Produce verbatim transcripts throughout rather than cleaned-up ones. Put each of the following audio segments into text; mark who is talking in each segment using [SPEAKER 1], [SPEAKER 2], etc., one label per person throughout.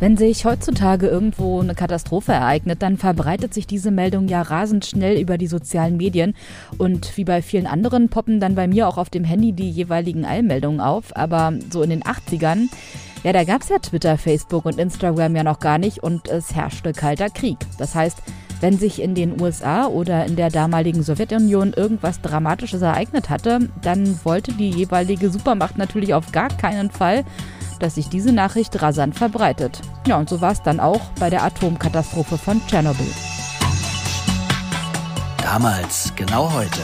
[SPEAKER 1] Wenn sich heutzutage irgendwo eine Katastrophe ereignet, dann verbreitet sich diese Meldung ja rasend schnell über die sozialen Medien. Und wie bei vielen anderen poppen dann bei mir auch auf dem Handy die jeweiligen Eilmeldungen auf. Aber so in den achtzigern, ja, da gab es ja Twitter, Facebook und Instagram ja noch gar nicht und es herrschte kalter Krieg. Das heißt, wenn sich in den U S A oder in der damaligen Sowjetunion irgendwas Dramatisches ereignet hatte, dann wollte die jeweilige Supermacht natürlich auf gar keinen Fall, dass sich diese Nachricht rasant verbreitet. Ja, und so war es dann auch bei der Atomkatastrophe von Tschernobyl.
[SPEAKER 2] Damals, genau heute.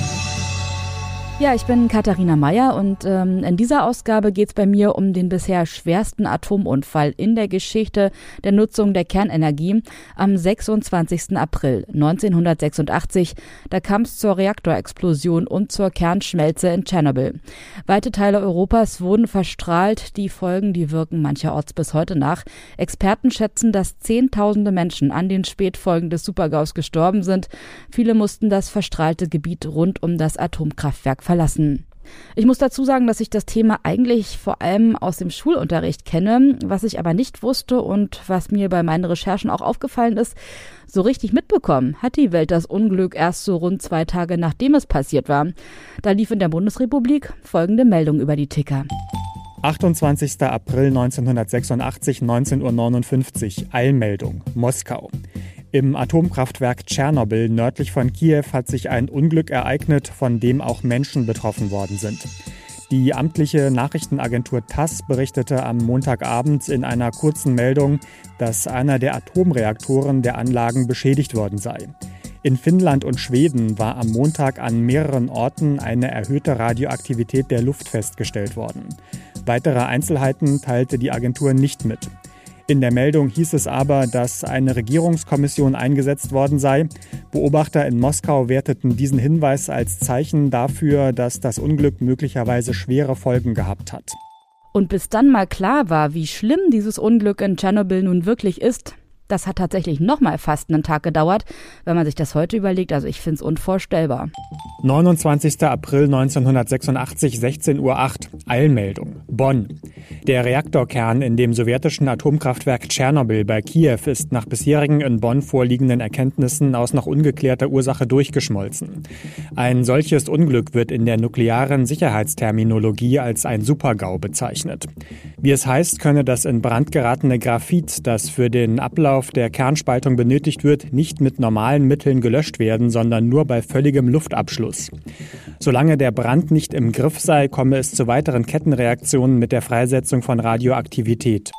[SPEAKER 1] Ja, ich bin Katharina Meyer und ähm, in dieser Ausgabe geht es bei mir um den bisher schwersten Atomunfall in der Geschichte der Nutzung der Kernenergie am sechsundzwanzigsten April neunzehnhundertsechsundachtzig. Da kam es zur Reaktorexplosion und zur Kernschmelze in Tschernobyl. Weite Teile Europas wurden verstrahlt. Die Folgen, die wirken mancherorts bis heute nach. Experten schätzen, dass Zehntausende Menschen an den Spätfolgen des Supergaus gestorben sind. Viele mussten das verstrahlte Gebiet rund um das Atomkraftwerk verlassen. Ich muss dazu sagen, dass ich das Thema eigentlich vor allem aus dem Schulunterricht kenne, was ich aber nicht wusste und was mir bei meinen Recherchen auch aufgefallen ist, so richtig mitbekommen hat die Welt das Unglück erst so rund zwei Tage nachdem es passiert war. Da lief in der Bundesrepublik folgende Meldung über die Ticker.
[SPEAKER 3] achtundzwanzigster April neunzehnhundertsechsundachtzig, neunzehn Uhr neunundfünfzig, Eilmeldung, Moskau. Im Atomkraftwerk Tschernobyl nördlich von Kiew hat sich ein Unglück ereignet, von dem auch Menschen betroffen worden sind. Die amtliche Nachrichtenagentur TASS berichtete am Montagabend in einer kurzen Meldung, dass einer der Atomreaktoren der Anlagen beschädigt worden sei. In Finnland und Schweden war am Montag an mehreren Orten eine erhöhte Radioaktivität der Luft festgestellt worden. Weitere Einzelheiten teilte die Agentur nicht mit. In der Meldung hieß es aber, dass eine Regierungskommission eingesetzt worden sei. Beobachter in Moskau werteten diesen Hinweis als Zeichen dafür, dass das Unglück möglicherweise schwere Folgen gehabt hat.
[SPEAKER 1] Und bis dann mal klar war, wie schlimm dieses Unglück in Tschernobyl nun wirklich ist, das hat tatsächlich nochmal fast einen Tag gedauert, wenn man sich das heute überlegt. Also ich finde es unvorstellbar.
[SPEAKER 3] neunundzwanzigster April neunzehnhundertsechsundachtzig, sechzehn Uhr acht, Eilmeldung, Bonn. Der Reaktorkern in dem sowjetischen Atomkraftwerk Tschernobyl bei Kiew ist nach bisherigen in Bonn vorliegenden Erkenntnissen aus noch ungeklärter Ursache durchgeschmolzen. Ein solches Unglück wird in der nuklearen Sicherheitsterminologie als ein Supergau bezeichnet. Wie es heißt, könne das in Brand geratene Graphit, das für den Ablauf der Kernspaltung benötigt wird, nicht mit normalen Mitteln gelöscht werden, sondern nur bei völligem Luftabschluss. Solange der Brand nicht im Griff sei, komme es zu weiteren Kettenreaktionen mit der Freisetzung von Radioaktivität.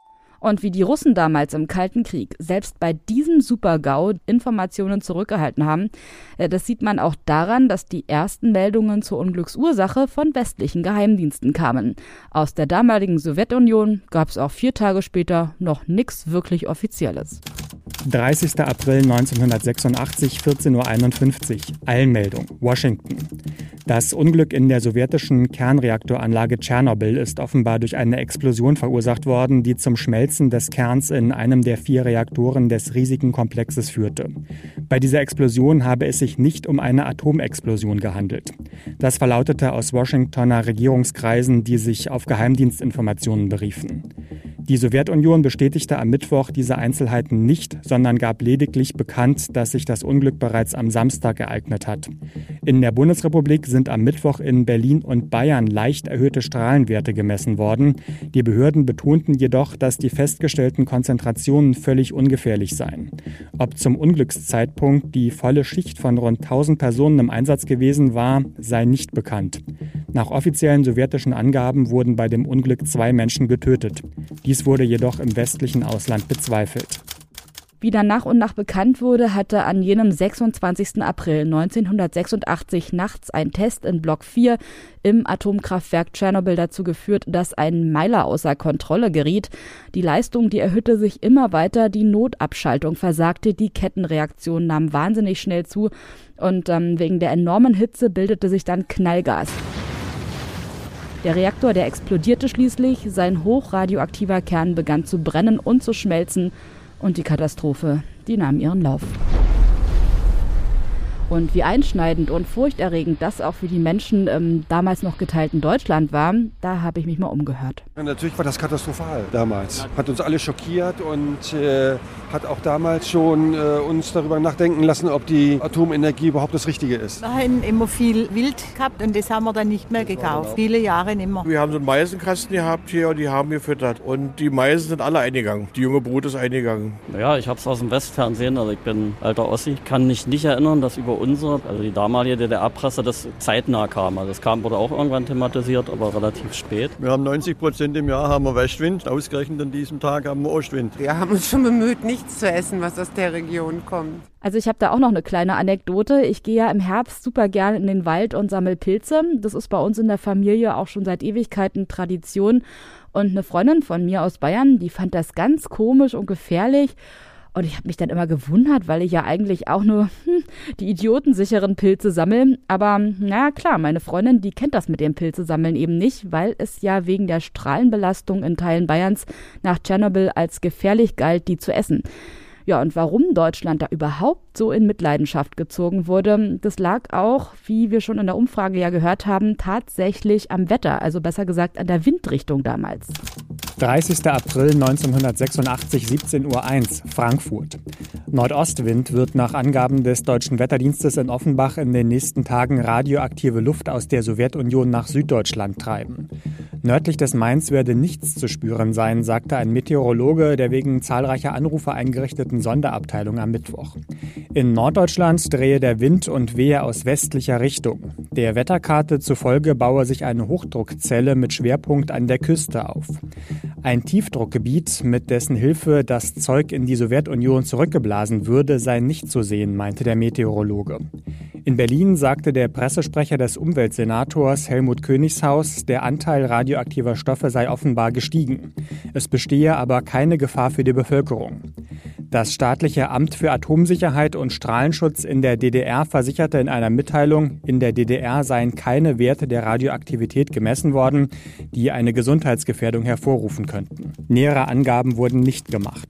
[SPEAKER 1] Und wie die Russen damals im Kalten Krieg selbst bei diesem Super-GAU Informationen zurückgehalten haben, das sieht man auch daran, dass die ersten Meldungen zur Unglücksursache von westlichen Geheimdiensten kamen. Aus der damaligen Sowjetunion gab es auch vier Tage später noch nichts wirklich Offizielles.
[SPEAKER 3] dreißigster April neunzehnhundertsechsundachtzig, vierzehn Uhr einundfünfzig, Eilmeldung, Washington. Das Unglück in der sowjetischen Kernreaktoranlage Tschernobyl ist offenbar durch eine Explosion verursacht worden, die zum Schmelzen des Kerns in einem der vier Reaktoren des riesigen Komplexes führte. Bei dieser Explosion habe es sich nicht um eine Atomexplosion gehandelt. Das verlautete aus Washingtoner Regierungskreisen, die sich auf Geheimdienstinformationen beriefen. Die Sowjetunion bestätigte am Mittwoch diese Einzelheiten nicht, sondern gab lediglich bekannt, dass sich das Unglück bereits am Samstag ereignet hat. In der Bundesrepublik sind am Mittwoch in Berlin und Bayern leicht erhöhte Strahlenwerte gemessen worden. Die Behörden betonten jedoch, dass die festgestellten Konzentrationen völlig ungefährlich seien. Ob zum Unglückszeitpunkt die volle Schicht von rund tausend Personen im Einsatz gewesen war, sei nicht bekannt. Nach offiziellen sowjetischen Angaben wurden bei dem Unglück zwei Menschen getötet. Dies wurde jedoch im westlichen Ausland bezweifelt.
[SPEAKER 1] Wie dann nach und nach bekannt wurde, hatte an jenem sechsundzwanzigsten April neunzehnhundertsechsundachtzig nachts ein Test in Block vier im Atomkraftwerk Tschernobyl dazu geführt, dass ein Meiler außer Kontrolle geriet. Die Leistung, die erhöhte sich immer weiter, die Notabschaltung versagte, die Kettenreaktion nahm wahnsinnig schnell zu und ähm, wegen der enormen Hitze bildete sich dann Knallgas. Der Reaktor, der explodierte schließlich, sein hochradioaktiver Kern begann zu brennen und zu schmelzen und die Katastrophe, die nahm ihren Lauf. Und wie einschneidend und furchterregend das auch für die Menschen im damals noch geteilten Deutschland war, da habe ich mich mal umgehört.
[SPEAKER 4] Ja, natürlich war das katastrophal damals. Hat uns alle schockiert und äh, hat auch damals schon äh, uns darüber nachdenken lassen, ob die Atomenergie überhaupt das Richtige ist.
[SPEAKER 5] Wir haben immer viel Wild gehabt und das haben wir dann nicht mehr gekauft. Viele Jahre nicht mehr.
[SPEAKER 6] Wir haben so einen Meisenkasten gehabt hier und die haben gefüttert. Und die Meisen sind alle eingegangen. Die junge Brut ist eingegangen.
[SPEAKER 7] Ja, ich habe es aus dem Westfernsehen, also ich bin alter Ossi. Ich kann mich nicht erinnern, dass über unsere, also die damalige D D R-Presse, das zeitnah kam. Also das kam, wurde auch irgendwann thematisiert, aber relativ spät.
[SPEAKER 8] Wir haben neunzig Prozent im Jahr haben wir Westwind. Ausgerechnet an diesem Tag haben wir Ostwind.
[SPEAKER 9] Wir haben uns schon bemüht, nichts zu essen, was aus der Region kommt.
[SPEAKER 1] Also ich habe da auch noch eine kleine Anekdote. Ich gehe ja im Herbst super gern in den Wald und sammle Pilze. Das ist bei uns in der Familie auch schon seit Ewigkeiten Tradition. Und eine Freundin von mir aus Bayern, die fand das ganz komisch und gefährlich. Und ich habe mich dann immer gewundert, weil ich ja eigentlich auch nur hm, die idiotensicheren Pilze sammle. Aber na klar, meine Freundin, die kennt das mit dem Pilzesammeln eben nicht, weil es ja wegen der Strahlenbelastung in Teilen Bayerns nach Tschernobyl als gefährlich galt, die zu essen. Ja, und warum Deutschland da überhaupt so in Mitleidenschaft gezogen wurde, das lag auch, wie wir schon in der Umfrage ja gehört haben, tatsächlich am Wetter, also besser gesagt an der Windrichtung damals.
[SPEAKER 3] dreißigster April neunzehnhundertsechsundachtzig, siebzehn Uhr eins, Frankfurt. Nordostwind wird nach Angaben des Deutschen Wetterdienstes in Offenbach in den nächsten Tagen radioaktive Luft aus der Sowjetunion nach Süddeutschland treiben. Nördlich des Mains werde nichts zu spüren sein, sagte ein Meteorologe der wegen zahlreicher Anrufe eingerichteten Sonderabteilung am Mittwoch. In Norddeutschland drehe der Wind und wehe aus westlicher Richtung. Der Wetterkarte zufolge baue sich eine Hochdruckzelle mit Schwerpunkt an der Küste auf. Ein Tiefdruckgebiet, mit dessen Hilfe das Zeug in die Sowjetunion zurückgeblasen würde, sei nicht zu sehen, meinte der Meteorologe. In Berlin sagte der Pressesprecher des Umweltsenators Helmut Königshaus, der Anteil radioaktiver Stoffe sei offenbar gestiegen. Es bestehe aber keine Gefahr für die Bevölkerung. Das staatliche Amt für Atomsicherheit und Strahlenschutz in der D D R versicherte in einer Mitteilung, in der D D R seien keine Werte der Radioaktivität gemessen worden, die eine Gesundheitsgefährdung hervorrufen könnten. Nähere Angaben wurden nicht gemacht.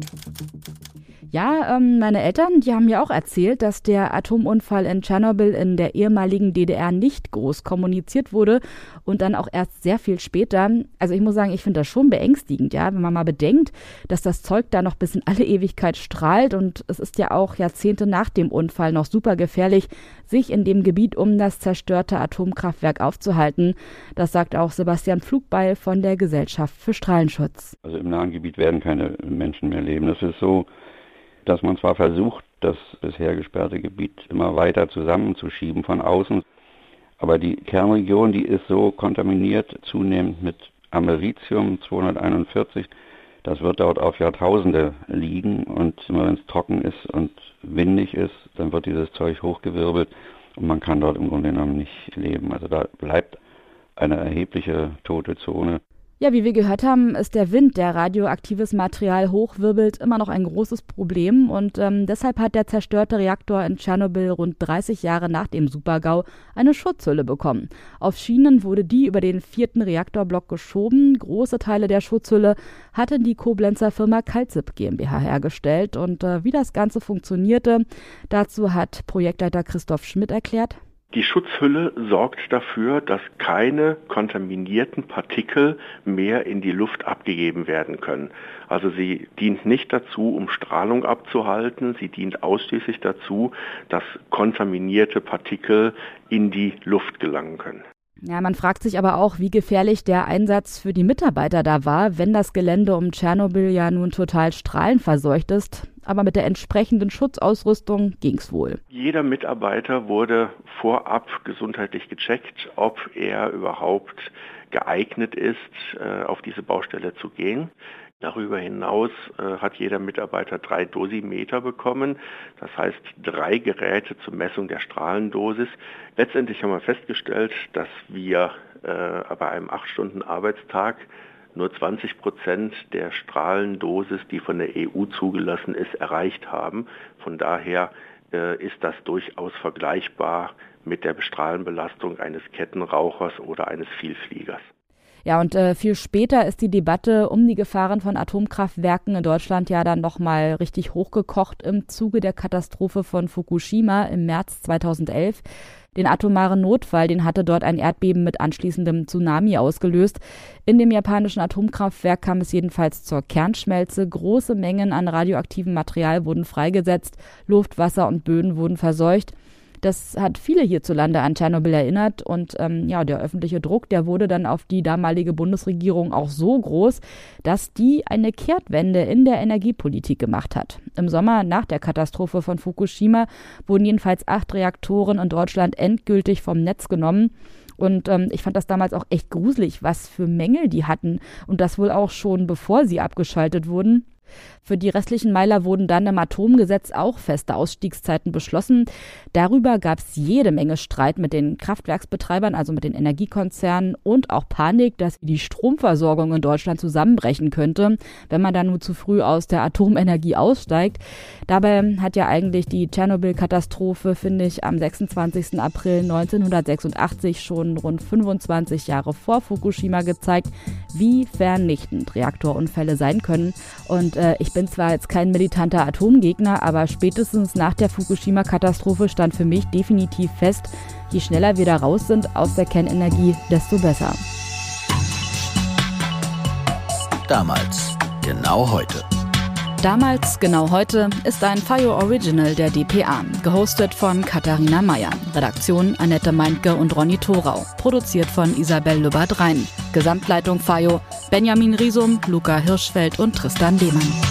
[SPEAKER 1] Ja, ähm, meine Eltern, die haben mir auch erzählt, dass der Atomunfall in Tschernobyl in der ehemaligen D D R nicht groß kommuniziert wurde und dann auch erst sehr viel später. Also ich muss sagen, ich finde das schon beängstigend, ja, wenn man mal bedenkt, dass das Zeug da noch bis in alle Ewigkeit strahlt und es ist ja auch Jahrzehnte nach dem Unfall noch super gefährlich, sich in dem Gebiet um das zerstörte Atomkraftwerk aufzuhalten. Das sagt auch Sebastian Pflugbeil von der Gesellschaft für Strahlenschutz.
[SPEAKER 10] Also im nahen Gebiet werden keine Menschen mehr leben. Das ist so, dass man zwar versucht, das bisher gesperrte Gebiet immer weiter zusammenzuschieben von außen, aber die Kernregion, die ist so kontaminiert zunehmend mit Americium zweihunderteinundvierzig, das wird dort auf Jahrtausende liegen und immer wenn es trocken ist und windig ist, dann wird dieses Zeug hochgewirbelt und man kann dort im Grunde genommen nicht leben. Also da bleibt eine erhebliche tote Zone.
[SPEAKER 1] Ja, wie wir gehört haben, ist der Wind, der radioaktives Material hochwirbelt, immer noch ein großes Problem. Und ähm, deshalb hat der zerstörte Reaktor in Tschernobyl rund dreißig Jahre nach dem Supergau eine Schutzhülle bekommen. Auf Schienen wurde die über den vierten Reaktorblock geschoben. Große Teile der Schutzhülle hatte die Koblenzer Firma Kalzip GmbH hergestellt. Und äh, wie das Ganze funktionierte, dazu hat Projektleiter Christoph Schmidt erklärt.
[SPEAKER 11] Die Schutzhülle sorgt dafür, dass keine kontaminierten Partikel mehr in die Luft abgegeben werden können. Also sie dient nicht dazu, um Strahlung abzuhalten, sie dient ausschließlich dazu, dass kontaminierte Partikel in die Luft gelangen können.
[SPEAKER 1] Ja, man fragt sich aber auch, wie gefährlich der Einsatz für die Mitarbeiter da war, wenn das Gelände um Tschernobyl ja nun total strahlenverseucht ist. Aber mit der entsprechenden Schutzausrüstung ging's wohl.
[SPEAKER 11] Jeder Mitarbeiter wurde vorab gesundheitlich gecheckt, ob er überhaupt geeignet ist, auf diese Baustelle zu gehen. Darüber hinaus äh, hat jeder Mitarbeiter drei Dosimeter bekommen, das heißt drei Geräte zur Messung der Strahlendosis. Letztendlich haben wir festgestellt, dass wir äh, bei einem acht Stunden Arbeitstag nur zwanzig Prozent der Strahlendosis, die von der E U zugelassen ist, erreicht haben. Von daher äh, ist das durchaus vergleichbar mit der Strahlenbelastung eines Kettenrauchers oder eines Vielfliegers.
[SPEAKER 1] Ja, und äh, viel später ist die Debatte um die Gefahren von Atomkraftwerken in Deutschland ja dann nochmal richtig hochgekocht im Zuge der Katastrophe von Fukushima im März zweitausendelf. Den atomaren Notfall, den hatte dort ein Erdbeben mit anschließendem Tsunami ausgelöst. In dem japanischen Atomkraftwerk kam es jedenfalls zur Kernschmelze. Große Mengen an radioaktivem Material wurden freigesetzt. Luft, Wasser und Böden wurden verseucht. Das hat viele hierzulande an Tschernobyl erinnert und ähm, ja, der öffentliche Druck, der wurde dann auf die damalige Bundesregierung auch so groß, dass die eine Kehrtwende in der Energiepolitik gemacht hat. Im Sommer nach der Katastrophe von Fukushima wurden jedenfalls acht Reaktoren in Deutschland endgültig vom Netz genommen. Und ähm, ich fand das damals auch echt gruselig, was für Mängel die hatten und das wohl auch schon bevor sie abgeschaltet wurden. Für die restlichen Meiler wurden dann im Atomgesetz auch feste Ausstiegszeiten beschlossen. Darüber gab es jede Menge Streit mit den Kraftwerksbetreibern, also mit den Energiekonzernen und auch Panik, dass die Stromversorgung in Deutschland zusammenbrechen könnte, wenn man dann nur zu früh aus der Atomenergie aussteigt. Dabei hat ja eigentlich die Tschernobyl-Katastrophe, finde ich, am sechsundzwanzigsten April neunzehnhundertsechsundachtzig schon rund fünfundzwanzig Jahre vor Fukushima gezeigt, wie vernichtend Reaktorunfälle sein können. Und äh, ich bin zwar jetzt kein militanter Atomgegner, aber spätestens nach der Fukushima-Katastrophe stand für mich definitiv fest, je schneller wir da raus sind aus der Kernenergie, desto besser.
[SPEAKER 2] Damals, genau heute.
[SPEAKER 1] Damals, genau heute ist ein FAIO Original der D P A, gehostet von Katharina Mayer, Redaktion Annette Meintke und Ronny Thorau, produziert von Isabel Lübbert-Rhein, Gesamtleitung FAIO, Benjamin Riesum, Luca Hirschfeld und Tristan Lehmann.